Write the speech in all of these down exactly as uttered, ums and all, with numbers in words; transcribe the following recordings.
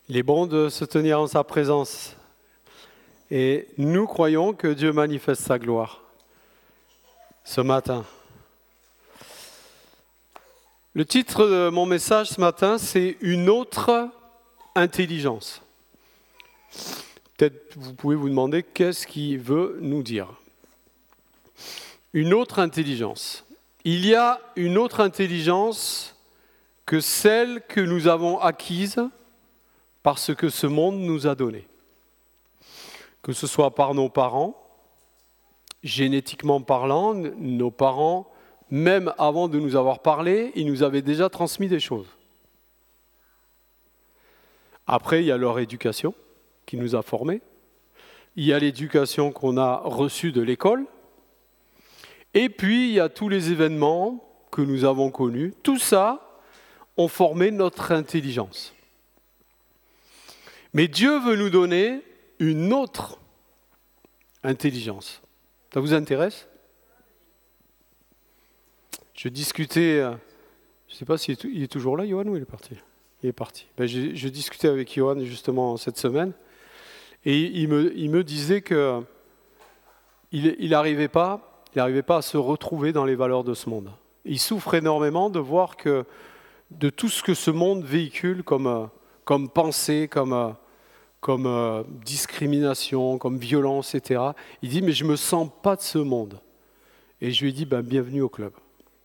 Il est bon de se tenir en sa présence. Et nous croyons que Dieu manifeste sa gloire ce matin. Le titre de mon message ce matin, c'est « Une autre intelligence ». Peut-être vous pouvez vous demander qu'est-ce qu'il veut nous dire. Une autre intelligence. Il y a une autre intelligence que celle que nous avons acquise parce que ce monde nous a donné. Que ce soit par nos parents, génétiquement parlant, nos parents, même avant de nous avoir parlé, ils nous avaient déjà transmis des choses. Après, il y a leur éducation qui nous a formés. Il y a l'éducation qu'on a reçue de l'école. Et puis, il y a tous les événements que nous avons connus. Tout ça ont formé notre intelligence. Mais Dieu veut nous donner une autre intelligence. Ça vous intéresse ? Je discutais, je ne sais pas s'il est toujours là, Johan, ou il est parti ? Il est parti. Ben, je, je discutais avec Johan justement cette semaine, et il me, il me disait qu'il il n'arrivait pas, il n'arrivait pas à se retrouver dans les valeurs de ce monde. Il souffre énormément de voir que de tout ce que ce monde véhicule comme, comme pensée, comme, comme euh, discrimination, comme violence, et cetera. Il dit, mais je ne me sens pas de ce monde. Et je lui ai dit, ben, bienvenue au club.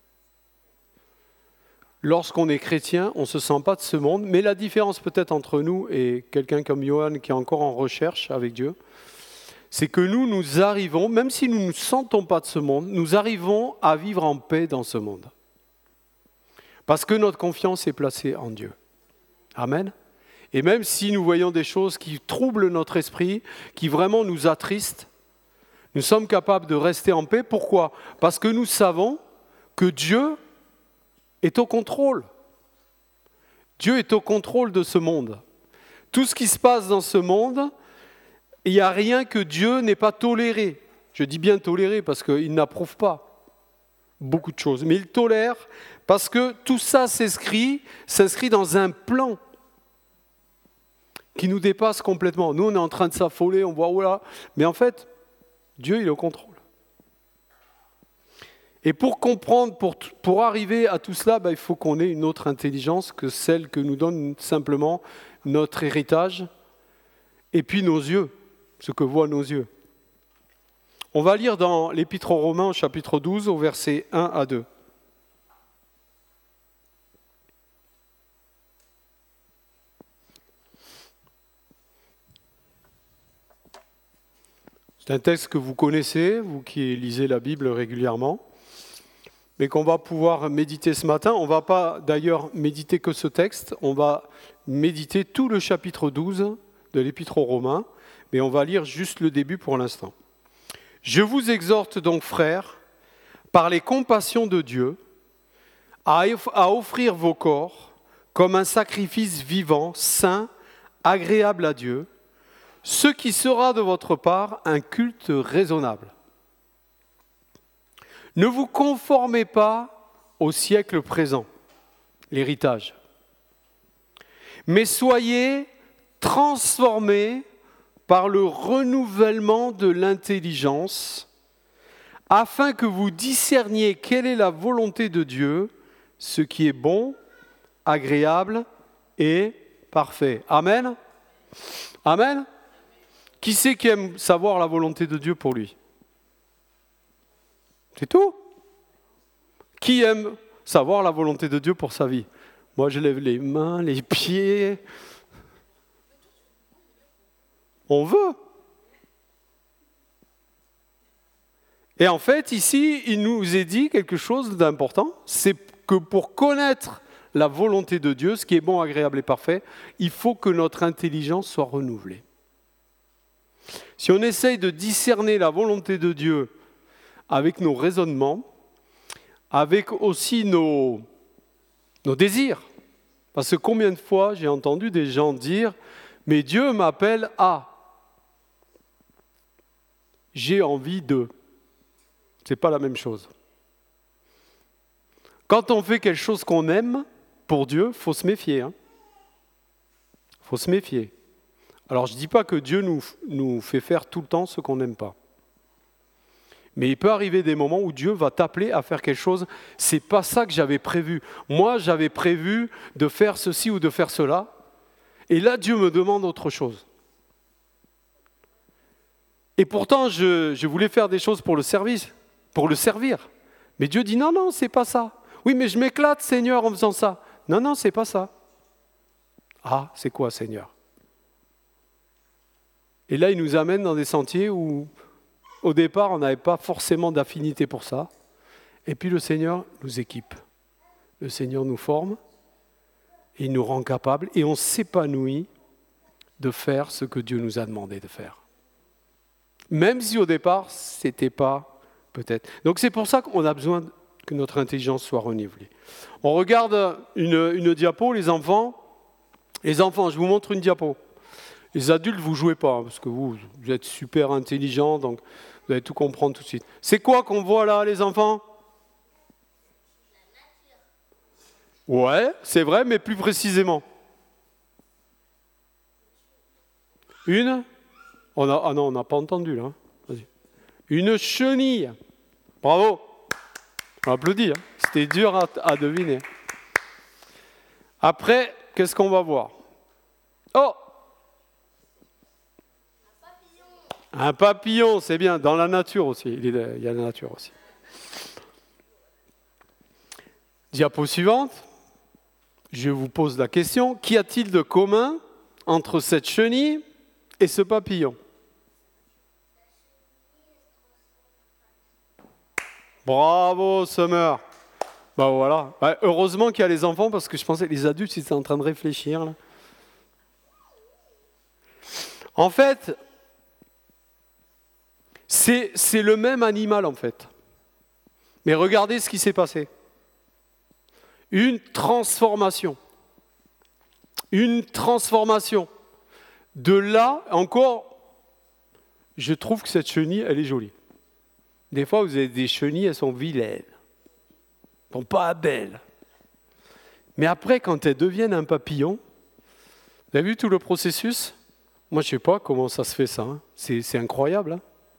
Lorsqu'on est chrétien, on ne se sent pas de ce monde, mais la différence peut-être entre nous et quelqu'un comme Johan qui est encore en recherche avec Dieu, c'est que nous, nous arrivons, même si nous ne nous sentons pas de ce monde, nous arrivons à vivre en paix dans ce monde. Parce que notre confiance est placée en Dieu. Amen. Et même si nous voyons des choses qui troublent notre esprit, qui vraiment nous attristent, nous sommes capables de rester en paix. Pourquoi ? Parce que nous savons que Dieu est au contrôle. Dieu est au contrôle de ce monde. Tout ce qui se passe dans ce monde, il n'y a rien que Dieu n'ait pas toléré. Je dis bien toléré parce qu'il n'approuve pas beaucoup de choses. Mais il tolère parce que tout ça s'inscrit, s'inscrit dans un plan qui nous dépasse complètement. Nous, on est en train de s'affoler, on voit, oh là, mais en fait, Dieu, il est au contrôle. Et pour comprendre, pour, pour arriver à tout cela, ben, il faut qu'on ait une autre intelligence que celle que nous donne simplement notre héritage et puis nos yeux, ce que voient nos yeux. On va lire dans l'Épître aux Romains, au chapitre douze, au verset un à deux. C'est un texte que vous connaissez, vous qui lisez la Bible régulièrement, mais qu'on va pouvoir méditer ce matin. On ne va pas d'ailleurs méditer que ce texte, on va méditer tout le chapitre douze de l'Épître aux Romains, mais on va lire juste le début pour l'instant. « Je vous exhorte donc, frères, par les compassions de Dieu, à offrir vos corps comme un sacrifice vivant, saint, agréable à Dieu, ce qui sera de votre part un culte raisonnable. Ne vous conformez pas au siècle présent, l'héritage, mais soyez transformés par le renouvellement de l'intelligence, afin que vous discerniez quelle est la volonté de Dieu, ce qui est bon, agréable et parfait. Amen. Amen. Qui c'est qui aime savoir la volonté de Dieu pour lui ? C'est tout. Qui aime savoir la volonté de Dieu pour sa vie ? Moi, je lève les mains, les pieds. On veut. Et en fait, ici, il nous est dit quelque chose d'important, c'est que pour connaître la volonté de Dieu, ce qui est bon, agréable et parfait, il faut que notre intelligence soit renouvelée. Si on essaye de discerner la volonté de Dieu avec nos raisonnements, avec aussi nos, nos désirs. Parce que combien de fois j'ai entendu des gens dire « Mais Dieu m'appelle à... J'ai envie de... » Ce n'est pas la même chose. Quand on fait quelque chose qu'on aime, pour Dieu, il faut se méfier. Hein. faut se méfier. Alors je ne dis pas que Dieu nous, nous fait faire tout le temps ce qu'on n'aime pas. Mais il peut arriver des moments où Dieu va t'appeler à faire quelque chose. C'est pas ça que j'avais prévu. Moi, j'avais prévu de faire ceci ou de faire cela. Et là, Dieu me demande autre chose. Et pourtant, je, je voulais faire des choses pour le service, pour le servir. Mais Dieu dit non, non, c'est pas ça. Oui, mais je m'éclate, Seigneur, en faisant ça. Non, non, c'est pas ça. Ah, c'est quoi, Seigneur? Et là, il nous amène dans des sentiers où, au départ, on n'avait pas forcément d'affinité pour ça. Et puis le Seigneur nous équipe. Le Seigneur nous forme. Et il nous rend capables. Et on s'épanouit de faire ce que Dieu nous a demandé de faire. Même si au départ, ce n'était pas peut-être. Donc c'est pour ça qu'on a besoin que notre intelligence soit renouvelée. On regarde une, une diapo, les enfants. Les enfants, je vous montre une diapo. Les adultes, vous ne jouez pas, hein, parce que vous, vous êtes super intelligents, donc vous allez tout comprendre tout de suite. C'est quoi qu'on voit là, les enfants? Ouais, c'est vrai, mais plus précisément. Une on a, Ah non, on n'a pas entendu là. Vas-y. Une chenille. Bravo. On applaudit. Hein. C'était dur à, à deviner. Après, qu'est-ce qu'on va voir? Oh! Un papillon. Un papillon, c'est bien. Dans la nature aussi. Il, est, il y a la nature aussi. Diapo suivante. Je vous pose la question. Qu'y a-t-il de commun entre cette chenille et ce papillon? Bravo, Summer. Ben voilà. Ben, heureusement qu'il y a les enfants, parce que je pensais que les adultes ils étaient en train de réfléchir. Là. En fait, c'est, c'est le même animal, en fait. Mais regardez ce qui s'est passé. Une transformation. Une transformation. De là, encore, je trouve que cette chenille, elle est jolie. Des fois, vous avez des chenilles, elles sont vilaines. Elles ne sont pas belles. Mais après, quand elles deviennent un papillon, vous avez vu tout le processus? Moi, je ne sais pas comment ça se fait ça. Hein. C'est, c'est incroyable. Hein.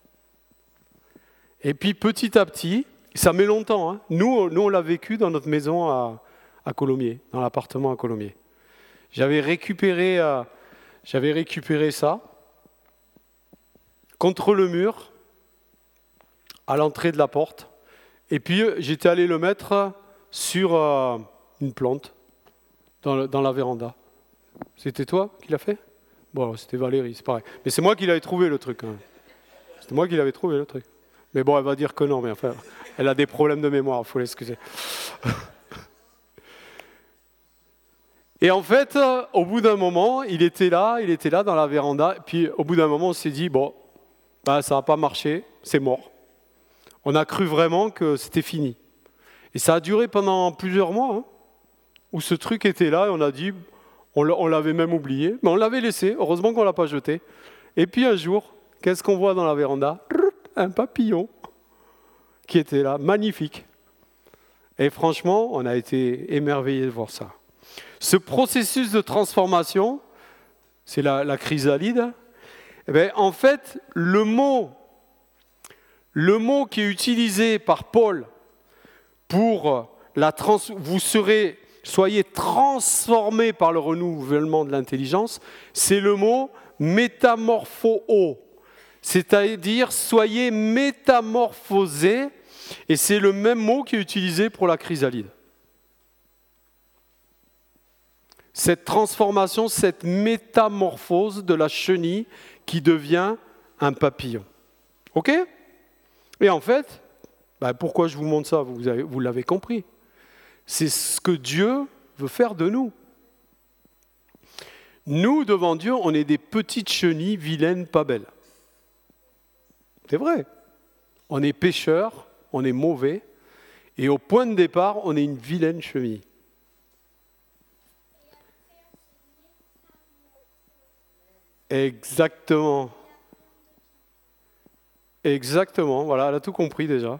Et puis, petit à petit, ça met longtemps. Hein. Nous, nous, on l'a vécu dans notre maison à, à Colomiers, dans l'appartement à Colomiers. J'avais récupéré, euh, j'avais récupéré ça contre le mur, à l'entrée de la porte. Et puis, j'étais allé le mettre sur euh, une plante, dans, le, dans la véranda. C'était toi qui l'as fait? Bon, c'était Valérie, c'est pareil. Mais c'est moi qui l'avais trouvé, le truc. Hein. C'était moi qui l'avais trouvé, le truc. Mais bon, elle va dire que non, mais enfin, elle a des problèmes de mémoire, il faut l'excuser. Et en fait, au bout d'un moment, il était là, il était là dans la véranda. Puis, au bout d'un moment, on s'est dit, bon, bah, ça n'a pas marché, c'est mort. On a cru vraiment que c'était fini. Et ça a duré pendant plusieurs mois, hein, où ce truc était là, et on a dit, on l'avait même oublié, mais on l'avait laissé, heureusement qu'on ne l'a pas jeté. Et puis un jour, qu'est-ce qu'on voit dans la véranda? Un papillon qui était là, magnifique. Et franchement, on a été émerveillés de voir ça. Ce processus de transformation, c'est la, la chrysalide, eh bien, en fait, le mot... Le mot qui est utilisé par Paul pour la trans, vous serez, soyez transformés par le renouvellement de l'intelligence, c'est le mot métamorpho, c'est-à-dire soyez métamorphosés, et c'est le même mot qui est utilisé pour la chrysalide. Cette transformation, cette métamorphose de la chenille qui devient un papillon. Ok ? Et en fait, bah pourquoi je vous montre ça? Vous, avez, vous l'avez compris. C'est ce que Dieu veut faire de nous. Nous, devant Dieu, on est des petites chenilles vilaines, pas belles. C'est vrai. On est pécheurs, on est mauvais, et au point de départ, on est une vilaine chenille. Exactement. Exactement, voilà, elle a tout compris déjà.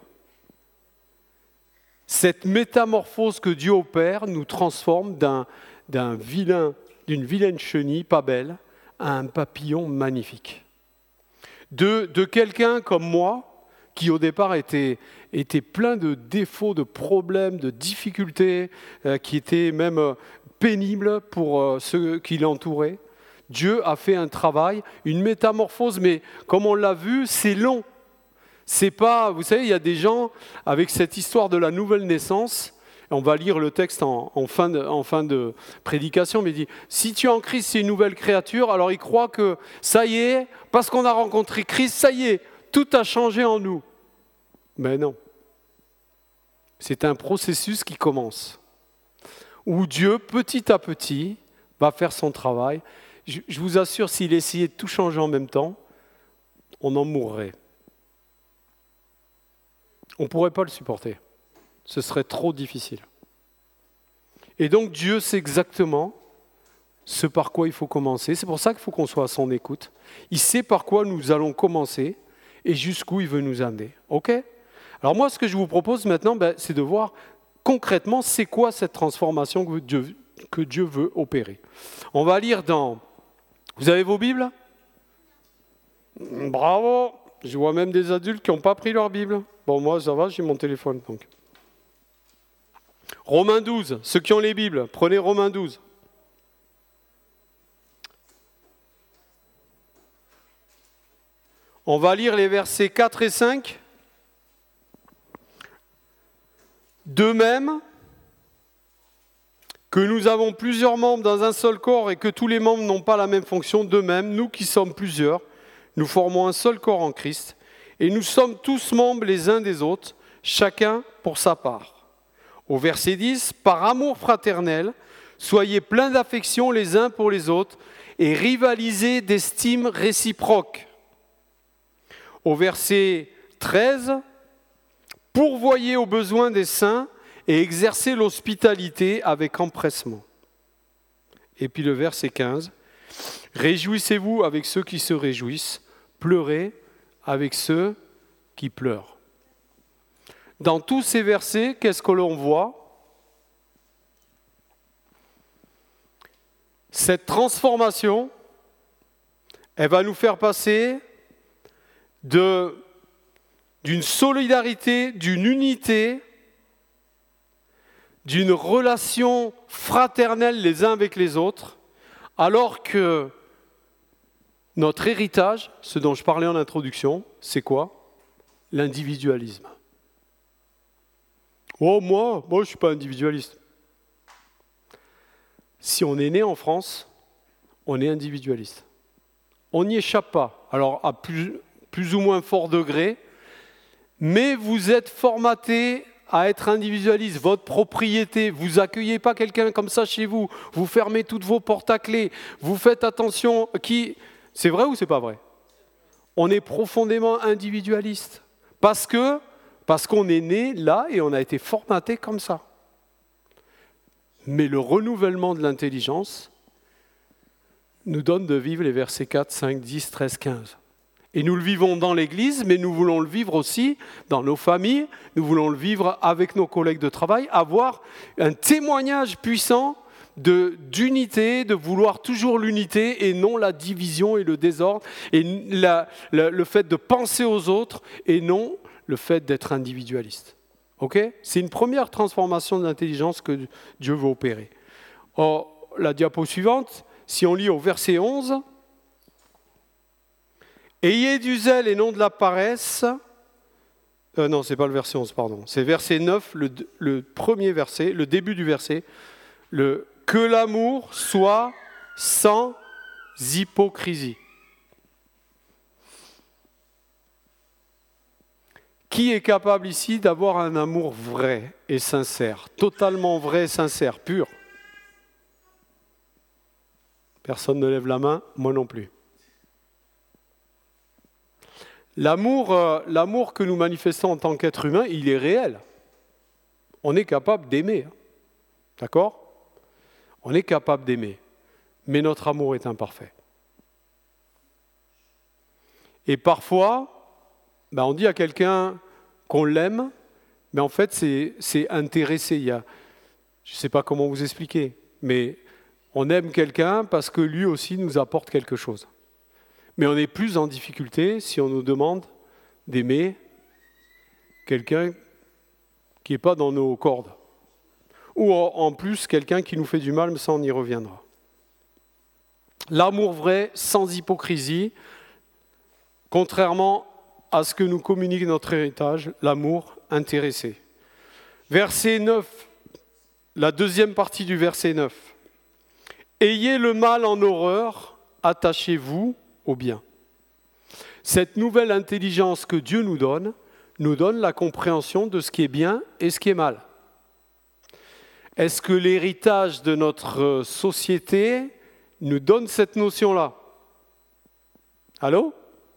Cette métamorphose que Dieu opère nous transforme d'un, d'un vilain d'une vilaine chenille, pas belle, à un papillon magnifique. De, de quelqu'un comme moi, qui au départ était, était plein de défauts, de problèmes, de difficultés, euh, qui était même euh, pénible pour euh, ceux qui l'entouraient. Dieu a fait un travail, une métamorphose, mais comme on l'a vu, c'est long. C'est pas, vous savez, il y a des gens avec cette histoire de la nouvelle naissance. On va lire le texte en, en, fin, de, en fin de prédication, mais il dit, si tu es en Christ, c'est une nouvelle créature, alors il croit que ça y est, parce qu'on a rencontré Christ, ça y est, tout a changé en nous. Mais non. C'est un processus qui commence, où Dieu, petit à petit, va faire son travail. Je, je vous assure, s'il essayait de tout changer en même temps, on en mourrait. On ne pourrait pas le supporter. Ce serait trop difficile. Et donc Dieu sait exactement ce par quoi il faut commencer. C'est pour ça qu'il faut qu'on soit à son écoute. Il sait par quoi nous allons commencer et jusqu'où il veut nous amener. Ok ? Alors moi, ce que je vous propose maintenant, ben, c'est de voir concrètement c'est quoi cette transformation que Dieu, que Dieu veut opérer. On va lire dans... Vous avez vos Bibles ? Bravo ! Je vois même des adultes qui n'ont pas pris leur Bible. Bon, moi, ça va, j'ai mon téléphone. Donc. Romains douze, ceux qui ont les Bibles, prenez Romains douze. On va lire les versets quatre et cinq. De même que nous avons plusieurs membres dans un seul corps et que tous les membres n'ont pas la même fonction, de même, nous qui sommes plusieurs, nous formons un seul corps en Christ et nous sommes tous membres les uns des autres, chacun pour sa part. Au verset dix, par amour fraternel, soyez pleins d'affection les uns pour les autres et rivalisez d'estime réciproque. Au verset treize, pourvoyez aux besoins des saints et exercez l'hospitalité avec empressement. Et puis le verset quinze, réjouissez-vous avec ceux qui se réjouissent, pleurez avec ceux qui pleurent. Dans tous ces versets, qu'est-ce que l'on voit ? Cette transformation, elle va nous faire passer de, d'une solidarité, d'une unité, d'une relation fraternelle les uns avec les autres, alors que notre héritage, ce dont je parlais en introduction, c'est quoi ? L'individualisme. Oh, moi, moi je ne suis pas individualiste. Si on est né en France, on est individualiste. On n'y échappe pas. Alors, à plus, plus ou moins fort degré, mais vous êtes formaté à être individualiste. Votre propriété, vous accueillez pas quelqu'un comme ça chez vous, vous fermez toutes vos portes à clé, vous faites attention qui... C'est vrai ou c'est pas vrai ? On est profondément individualiste. Parce que, parce qu'on est né là et on a été formaté comme ça. Mais le renouvellement de l'intelligence nous donne de vivre les versets quatre, cinq, dix, treize, quinze. Et nous le vivons dans l'Église, mais nous voulons le vivre aussi dans nos familles, nous voulons le vivre avec nos collègues de travail, avoir un témoignage puissant de, d'unité, de vouloir toujours l'unité et non la division et le désordre, et la, la, le fait de penser aux autres et non le fait d'être individualiste. Okay ? C'est une première transformation de l'intelligence que Dieu veut opérer. Or, la diapo suivante, si on lit au verset onze, « Ayez du zèle et non de la paresse », euh, non, c'est pas le verset onze, pardon, c'est verset neuf, le, le premier verset, le début du verset, le « Que l'amour soit sans hypocrisie ». Qui est capable ici d'avoir un amour vrai et sincère, totalement vrai et sincère, pur ? Personne ne lève la main, moi non plus. L'amour, euh, l'amour que nous manifestons en tant qu'être humain, il est réel. On est capable d'aimer, hein. D'accord ? On est capable d'aimer, mais notre amour est imparfait. Et parfois, ben on dit à quelqu'un qu'on l'aime, mais en fait c'est, c'est intéressé. Il y a, je ne sais pas comment vous expliquer, mais On aime quelqu'un parce que lui aussi nous apporte quelque chose. Mais on est plus en difficulté si on nous demande d'aimer quelqu'un qui n'est pas dans nos cordes. Ou en plus, quelqu'un qui nous fait du mal, mais ça on y reviendra. L'amour vrai, sans hypocrisie, contrairement à ce que nous communique notre héritage, l'amour intéressé. Verset neuf, la deuxième partie du verset neuf. Ayez le mal en horreur, attachez-vous au bien. Cette nouvelle intelligence que Dieu nous donne, nous donne la compréhension de ce qui est bien et ce qui est mal. Est-ce que l'héritage de notre société nous donne cette notion-là? Allô?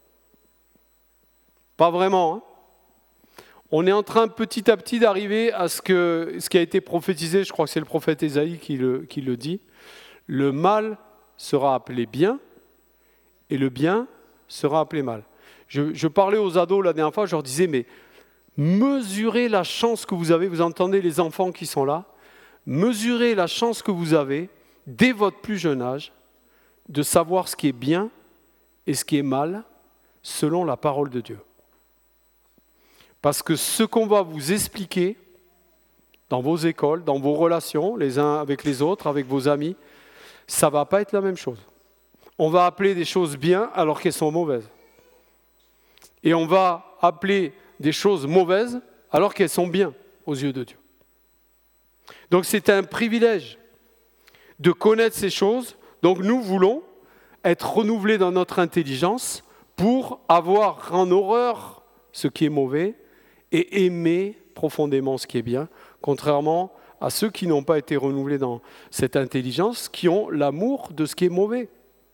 Pas vraiment. Hein? On est en train petit à petit d'arriver à ce, que, ce qui a été prophétisé, je crois que c'est le prophète Ésaïe qui le, qui le dit. Le mal sera appelé bien et le bien sera appelé mal. Je, je parlais aux ados la dernière fois, je leur disais, mais mesurez la chance que vous avez, vous entendez les enfants qui sont là, mesurez la chance que vous avez, dès votre plus jeune âge, de savoir ce qui est bien et ce qui est mal, selon la parole de Dieu. Parce que ce qu'on va vous expliquer dans vos écoles, dans vos relations, les uns avec les autres, avec vos amis, ça ne va pas être la même chose. On va appeler des choses bien alors qu'elles sont mauvaises. Et on va appeler des choses mauvaises alors qu'elles sont bien aux yeux de Dieu. Donc c'est un privilège de connaître ces choses. Donc nous voulons être renouvelés dans notre intelligence pour avoir en horreur ce qui est mauvais et aimer profondément ce qui est bien, contrairement à ceux qui n'ont pas été renouvelés dans cette intelligence, qui ont l'amour de ce qui est mauvais.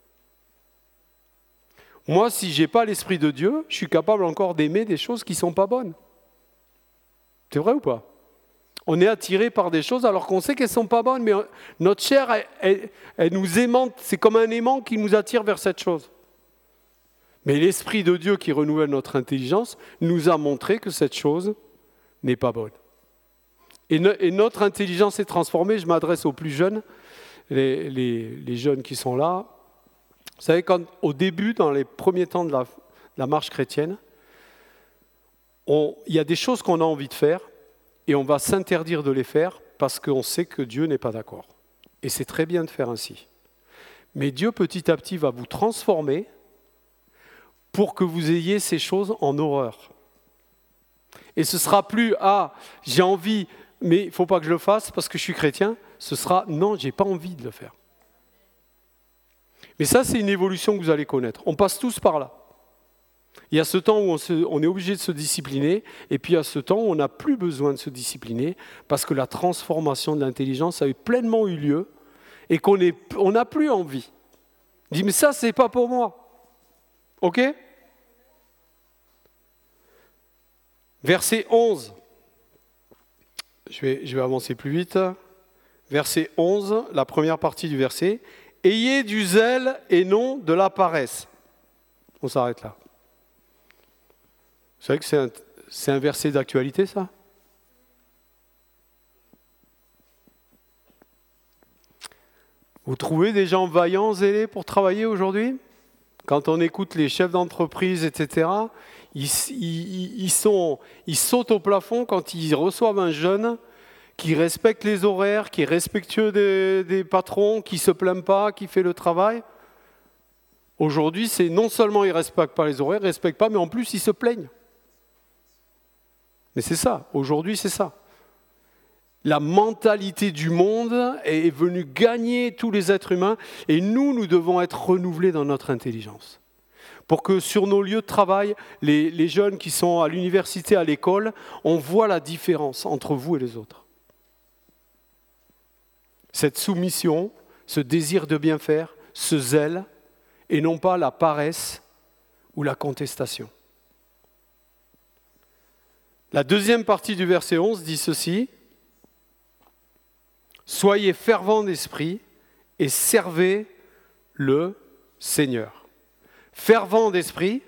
Moi, si je n'ai pas l'Esprit de Dieu, je suis capable encore d'aimer des choses qui ne sont pas bonnes. C'est vrai ou pas? On est attiré par des choses alors qu'on sait qu'elles ne sont pas bonnes, mais notre chair, elle, elle, elle nous aimante, c'est comme un aimant qui nous attire vers cette chose. Mais l'Esprit de Dieu qui renouvelle notre intelligence nous a montré que cette chose n'est pas bonne. Et, ne, et notre intelligence est transformée, je m'adresse aux plus jeunes, les, les, les jeunes qui sont là. Vous savez, quand, au début, dans les premiers temps de la, de la marche chrétienne, on, il y a des choses qu'on a envie de faire et on va s'interdire de les faire parce qu'on sait que Dieu n'est pas d'accord. Et c'est très bien de faire ainsi. Mais Dieu, petit à petit, va vous transformer pour que vous ayez ces choses en horreur. Et ce ne sera plus « Ah, j'ai envie, mais il ne faut pas que je le fasse parce que je suis chrétien ». Ce sera « Non, je n'ai pas envie de le faire ». Mais ça, c'est une évolution que vous allez connaître. On passe tous par là. Il y a ce temps où on, se, on est obligé de se discipliner, et puis il y a ce temps où on n'a plus besoin de se discipliner, parce que la transformation de l'intelligence a eu pleinement eu lieu, et qu'on est, on n'a plus envie. On dit, mais ça, c'est pas pour moi. OK ? Verset onze. Je vais, je vais avancer plus vite. Verset onze, la première partie du verset. « Ayez du zèle et non de la paresse. » On s'arrête là. Vous savez que c'est un, c'est un verset d'actualité, ça ? Vous trouvez des gens vaillants, zélés pour travailler aujourd'hui ? Quand on écoute les chefs d'entreprise, et cetera, ils, ils, ils, sont, ils sautent au plafond quand ils reçoivent un jeune qui respecte les horaires, qui est respectueux des, des patrons, qui ne se plaint pas, qui fait le travail. Aujourd'hui, c'est non seulement ils ne respectent pas les horaires, ils ne respectent pas, mais en plus, ils se plaignent. Mais c'est ça, aujourd'hui, c'est ça. La mentalité du monde est venue gagner tous les êtres humains et nous, nous devons être renouvelés dans notre intelligence. Pour que sur nos lieux de travail, les, les jeunes qui sont à l'université, à l'école, on voit la différence entre vous et les autres. Cette soumission, ce désir de bien faire, ce zèle, et non pas la paresse ou la contestation. La deuxième partie du verset onze dit ceci. « Soyez fervents d'esprit et servez le Seigneur. » Fervent d'esprit,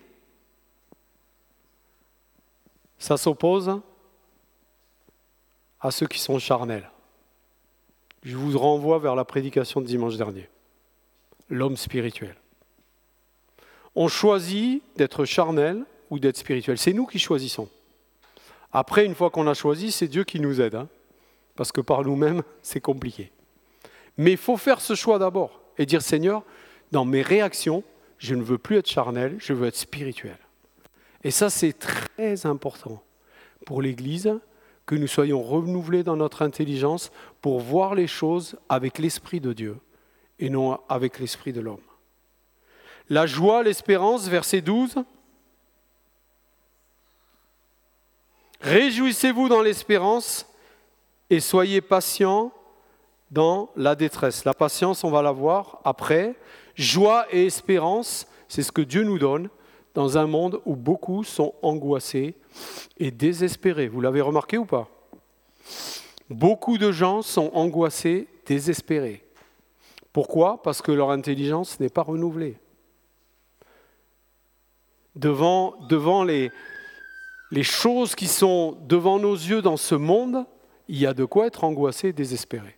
ça s'oppose à ceux qui sont charnels. Je vous renvoie vers la prédication de dimanche dernier. L'homme spirituel. On choisit d'être charnel ou d'être spirituel. C'est nous qui choisissons. Après, une fois qu'on a choisi, c'est Dieu qui nous aide. Hein, parce que par nous-mêmes, c'est compliqué. Mais il faut faire ce choix d'abord et dire, Seigneur, dans mes réactions, je ne veux plus être charnel, je veux être spirituel. Et ça, c'est très important pour l'Église, que nous soyons renouvelés dans notre intelligence pour voir les choses avec l'Esprit de Dieu et non avec l'Esprit de l'homme. La joie, l'espérance, verset douze. Réjouissez-vous dans l'espérance et soyez patients dans la détresse. La patience, on va la voir après. Joie et espérance, c'est ce que Dieu nous donne dans un monde où beaucoup sont angoissés et désespérés. Vous l'avez remarqué ou pas ? Beaucoup de gens sont angoissés, désespérés. Pourquoi ? Parce que leur intelligence n'est pas renouvelée. Devant, devant les, les choses qui sont devant nos yeux dans ce monde, il y a de quoi être angoissé et désespéré.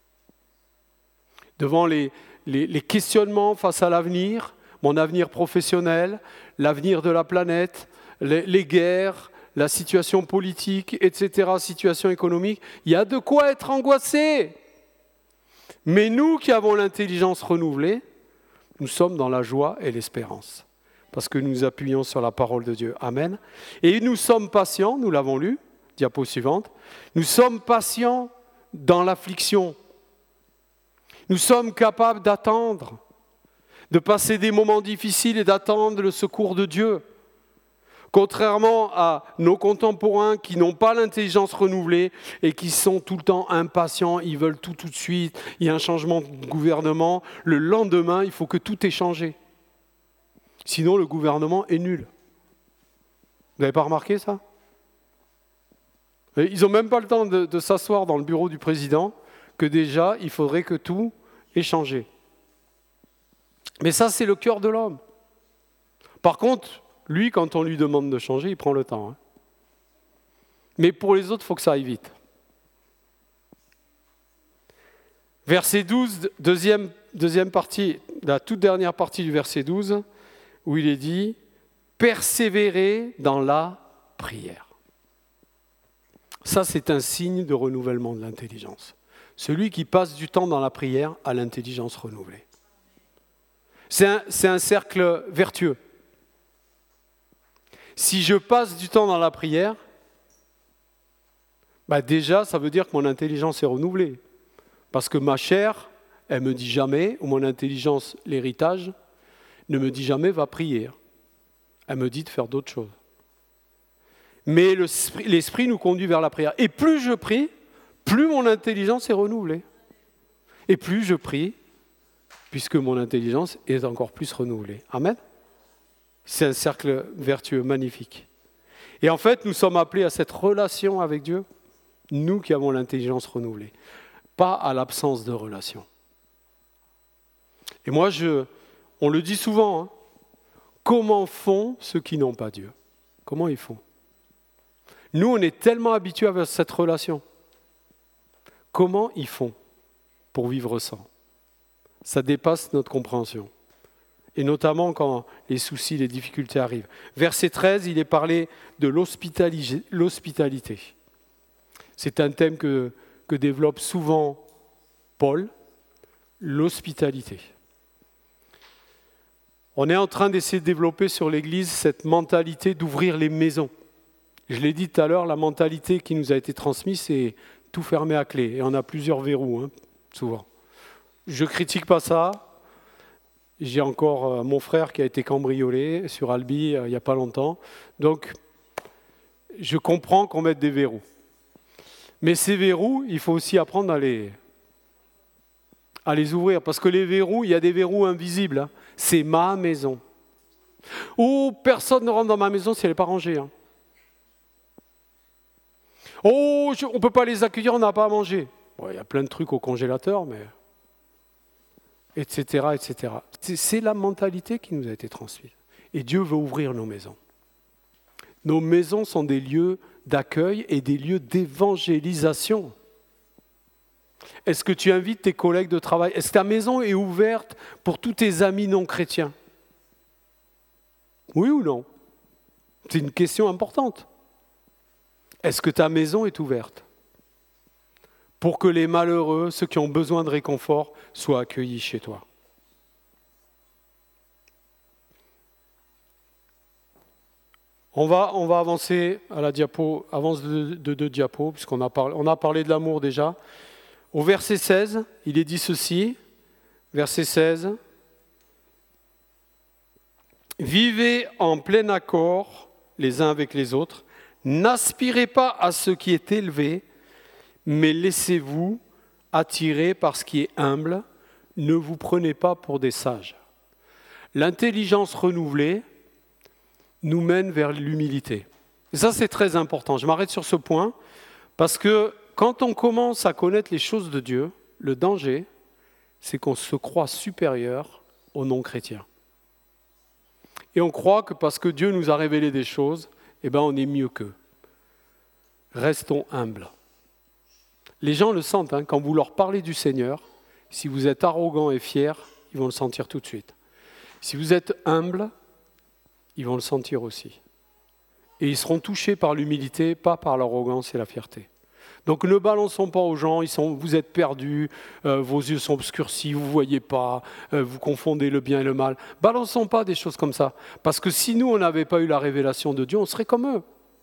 Devant les, les, les questionnements face à l'avenir, mon avenir professionnel, l'avenir de la planète, les, les guerres, la situation politique, et cetera, situation économique, il y a de quoi être angoissé. Mais nous qui avons l'intelligence renouvelée, nous sommes dans la joie et l'espérance. Parce que nous nous appuyons sur la parole de Dieu. Amen. Et nous sommes patients, nous l'avons lu, diapo suivante, nous sommes patients dans l'affliction. Nous sommes capables d'attendre, de passer des moments difficiles et d'attendre le secours de Dieu. Contrairement à nos contemporains qui n'ont pas l'intelligence renouvelée et qui sont tout le temps impatients, ils veulent tout tout de suite, il y a un changement de gouvernement, le lendemain, il faut que tout ait changé. Sinon, le gouvernement est nul. Vous n'avez pas remarqué ça ? Ils n'ont même pas le temps de, de s'asseoir dans le bureau du président, que déjà, il faudrait que tout ait changé. Mais ça, c'est le cœur de l'homme. Par contre, lui, quand on lui demande de changer, il prend le temps. Hein. Mais pour les autres, il faut que ça aille vite. Verset douze, deuxième, deuxième partie, la toute dernière partie du verset douze, où il est dit « Persévérer dans la prière ». Ça, c'est un signe de renouvellement de l'intelligence. Celui qui passe du temps dans la prière a l'intelligence renouvelée. C'est un, c'est un cercle vertueux. Si je passe du temps dans la prière, bah déjà, ça veut dire que mon intelligence est renouvelée. Parce que ma chair, elle ne me dit jamais, ou mon intelligence, l'héritage, ne me dit jamais va prier. Elle me dit de faire d'autres choses. Mais le, l'esprit nous conduit vers la prière. Et plus je prie, plus mon intelligence est renouvelée. Et plus je prie, puisque mon intelligence est encore plus renouvelée. Amen. C'est un cercle vertueux, magnifique. Et en fait, nous sommes appelés à cette relation avec Dieu, nous qui avons l'intelligence renouvelée, pas à l'absence de relation. Et moi, je, on le dit souvent, hein, comment font ceux qui n'ont pas Dieu ? Comment ils font ? Nous, on est tellement habitués à cette relation. Comment ils font pour vivre sans ? Ça dépasse notre compréhension. Et notamment quand les soucis, les difficultés arrivent. Verset treize, il est parlé de l'hospitalité. C'est un thème que, que développe souvent Paul, l'hospitalité. On est en train d'essayer de développer sur l'Église cette mentalité d'ouvrir les maisons. Je l'ai dit tout à l'heure, la mentalité qui nous a été transmise, c'est tout fermer à clé. Et on a plusieurs verrous, hein, souvent. Je ne critique pas ça. J'ai encore euh, mon frère qui a été cambriolé sur Albi euh, il n'y a pas longtemps. Donc, je comprends qu'on mette des verrous. Mais ces verrous, il faut aussi apprendre à les, à les ouvrir. Parce que les verrous, il y a des verrous invisibles. Hein. C'est ma maison. Oh, personne ne rentre dans ma maison si elle n'est pas rangée. Hein. Oh, je, on ne peut pas les accueillir, on n'a pas à manger. Bon, il y a plein de trucs au congélateur, mais... etc., et cetera. C'est, c'est la mentalité qui nous a été transmise. Et Dieu veut ouvrir nos maisons. Nos maisons sont des lieux d'accueil et des lieux d'évangélisation. Est-ce que tu invites tes collègues de travail? Est-ce que ta maison est ouverte pour tous tes amis non chrétiens? Oui ou non? C'est une question importante. Est-ce que ta maison est ouverte pour que les malheureux, ceux qui ont besoin de réconfort, soient accueillis chez toi? On va, on va avancer à la diapo, avance de deux de, diapos, puisqu'on a parlé, on a parlé de l'amour déjà. Au verset seize, il est dit ceci, verset seize, « Vivez en plein accord les uns avec les autres, n'aspirez pas à ce qui est élevé, mais laissez-vous attirer par ce qui est humble, ne vous prenez pas pour des sages. » L'intelligence renouvelée nous mène vers l'humilité. Et ça, c'est très important. Je m'arrête sur ce point, parce que quand on commence à connaître les choses de Dieu, le danger, c'est qu'on se croit supérieur aux non-chrétiens. Et on croit que parce que Dieu nous a révélé des choses, eh ben on est mieux qu'eux. Restons humbles. Les gens le sentent, hein, quand vous leur parlez du Seigneur, si vous êtes arrogant et fier, ils vont le sentir tout de suite. Si vous êtes humble, ils vont le sentir aussi. Et ils seront touchés par l'humilité, pas par l'arrogance et la fierté. Donc ne balançons pas aux gens, ils sont, vous êtes perdus, euh, vos yeux sont obscurcis, vous ne voyez pas, euh, vous confondez le bien et le mal. Balançons pas des choses comme ça. Parce que si nous, on n'avait pas eu la révélation de Dieu, on serait comme eux.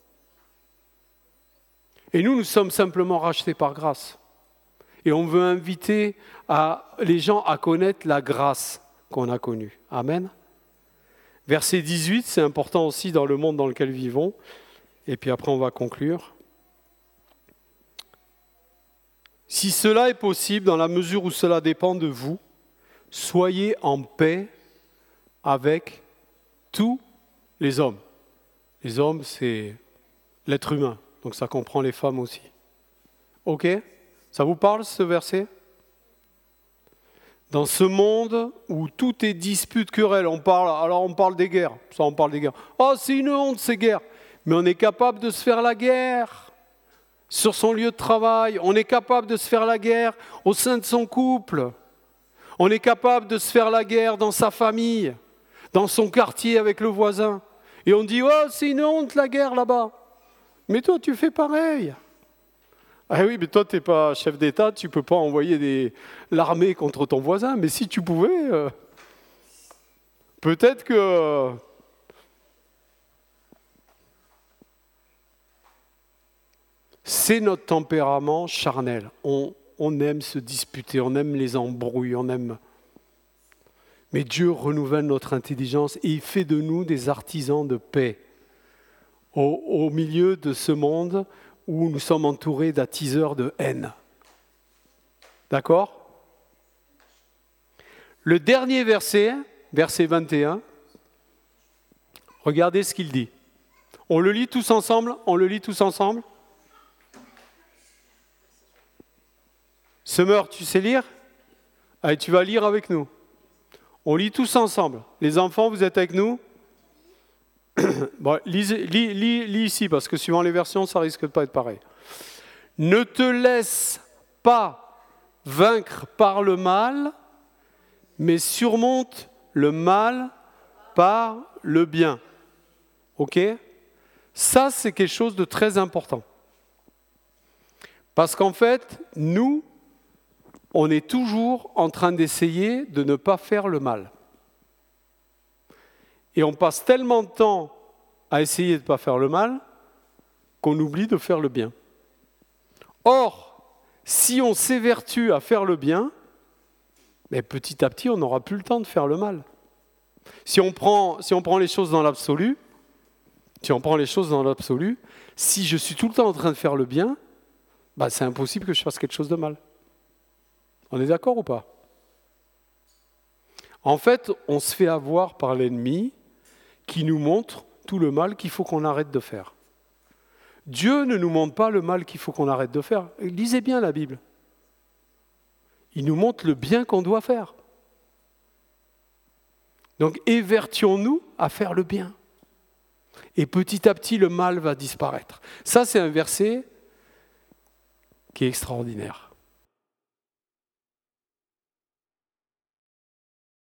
Et nous, nous sommes simplement rachetés par grâce. Et on veut inviter à, les gens à connaître la grâce qu'on a connue. Amen. Verset dix-huit, c'est important aussi dans le monde dans lequel nous vivons. Et puis après, on va conclure. Si cela est possible, dans la mesure où cela dépend de vous, soyez en paix avec tous les hommes. Les hommes, c'est l'être humain, donc ça comprend les femmes aussi. Ok? Ça vous parle, ce verset? Dans ce monde où tout est dispute, querelle, on parle, alors on parle des guerres, ça on parle des guerres. Oh, c'est une honte ces guerres, mais on est capable de se faire la guerre sur son lieu de travail, on est capable de se faire la guerre au sein de son couple, on est capable de se faire la guerre dans sa famille, dans son quartier avec le voisin. Et on dit, oh, c'est une honte la guerre là-bas. Mais toi, tu fais pareil. Ah oui, mais toi, tu n'es pas chef d'État, tu ne peux pas envoyer des... l'armée contre ton voisin. Mais si tu pouvais, euh... peut-être que... C'est notre tempérament charnel. On, on aime se disputer, on aime les embrouilles, on aime... Mais Dieu renouvelle notre intelligence et il fait de nous des artisans de paix. Au, au milieu de ce monde où nous sommes entourés d'attiseurs de haine. D'accord? Le dernier verset, verset vingt et un, regardez ce qu'il dit. On le lit tous ensemble? On le lit tous ensemble? Summer, tu sais lire? Allez, tu vas lire avec nous. On lit tous ensemble. Les enfants, vous êtes avec nous? Bon, lis, lis, lis, lis ici, parce que suivant les versions, ça risque de pas être pareil. Ne te laisse pas vaincre par le mal, mais surmonte le mal par le bien. Ok? Ça, c'est quelque chose de très important. Parce qu'en fait, nous, on est toujours en train d'essayer de ne pas faire le mal. Et on passe tellement de temps à essayer de ne pas faire le mal qu'on oublie de faire le bien. Or, si on s'évertue à faire le bien, mais petit à petit, on n'aura plus le temps de faire le mal. Si on prend, si on prend les choses dans l'absolu, si on prend les choses dans l'absolu, si je suis tout le temps en train de faire le bien, bah, c'est impossible que je fasse quelque chose de mal. On est d'accord ou pas? En fait, on se fait avoir par l'ennemi qui nous montre tout le mal qu'il faut qu'on arrête de faire. Dieu ne nous montre pas le mal qu'il faut qu'on arrête de faire. Lisez bien la Bible. Il nous montre le bien qu'on doit faire. Donc, évertions-nous à faire le bien. Et petit à petit, le mal va disparaître. Ça, c'est un verset qui est extraordinaire.